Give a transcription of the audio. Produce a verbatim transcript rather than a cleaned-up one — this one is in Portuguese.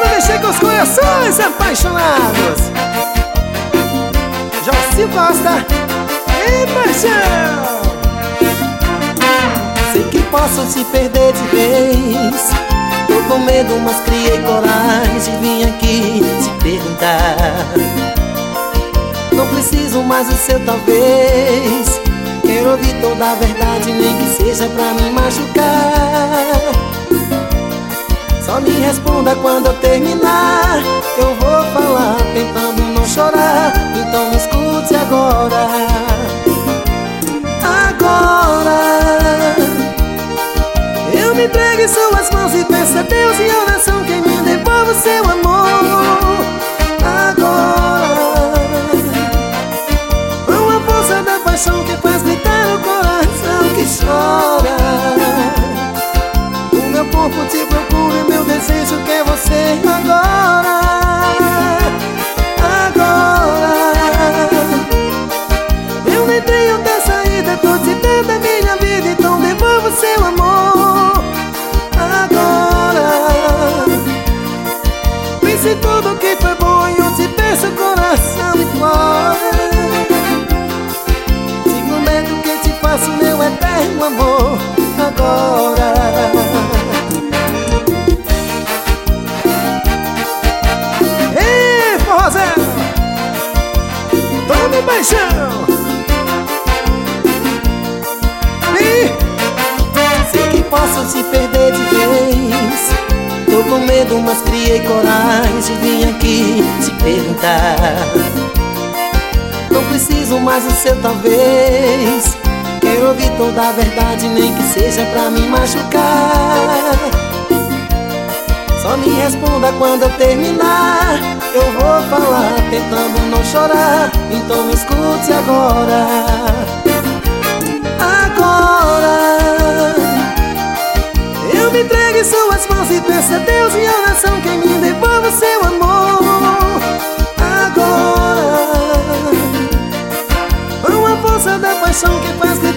pra mexer com os corações apaixonados. Joci Costa e paixão. Sei que posso te perder de vez. Tô com medo, mas criei coragem de vir aqui te perguntar. Não preciso mais do seu talvez. Quero ouvir toda a verdade, nem que seja pra me machucar. Só me responda quando eu terminar. Eu vou falar tentando não chorar. Então me escute agora. Agora eu me entrego em suas mãos e peço a Deus em oração que me devolva o seu amor. Agora, com a força da paixão que faz gritar o coração que chora. O meu corpo te procura e meu desejo quer você agora. Agora eu nem tenho outra saída, tô te dando a minha vida, então devolva o seu amor. Agora pense em tudo que foi bom e eu te peço, coração implora. Te prometo que te faço meu eterno amor. Agora ei, forrozão, tome paixão. e sei que posso te perder de vez. Tô com medo, mas criei coragem de vir aqui te perguntar. Não preciso mais do seu talvez. Quero ouvir toda a verdade, nem que seja pra me machucar. Só me responda quando eu terminar. Eu vou falar tentando não chorar. Então me escute agora. Agora eu me entrego em suas mãos e peço a Deus em oração que me devolva o seu amor. Agora, com a força da paixão que faz gritar